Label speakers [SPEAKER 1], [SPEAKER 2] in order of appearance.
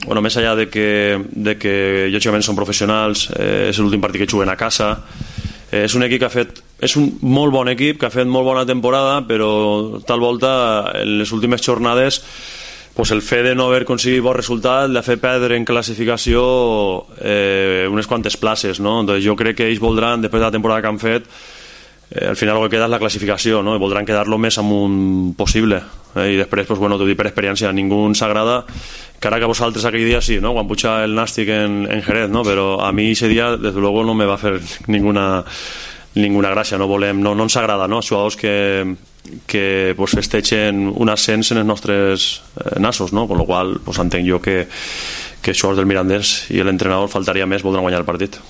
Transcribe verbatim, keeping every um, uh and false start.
[SPEAKER 1] bueno, més enllà de que, de que lògicament són professionals, eh, és l'últim partit que juguen a casa, eh, és un equip que ha fet, és un molt bon equip que ha fet molt bona temporada, però tal volta en les últimes jornades pues el fet de no haver aconseguit bon resultat l'ha fet perdre en classificació eh, unes quantes places, no? Entonces jo crec que ells voldran, després de la temporada que han fet, eh, al final el que queda és la classificació, no? I voldran quedar-lo més amunt possible, eh? I després, pues, bueno, t'ho dic per experiència, ningú ens agrada, encara que vosaltres aquell dia sí, no? Quan puja el Nàstic en, en Jerez, no? Però a mi ese dia, desde luego, no me va fer ninguna, ninguna gràcia, no volem, no, no ens agrada, no? Jugadors que que pues, festegen un ascens en els nostres eh, nassos, no? Con lo qual pues, entenc jo que, que els jugadors del Mirandés i l'entrenador faltaria més voldran guanyar el partit.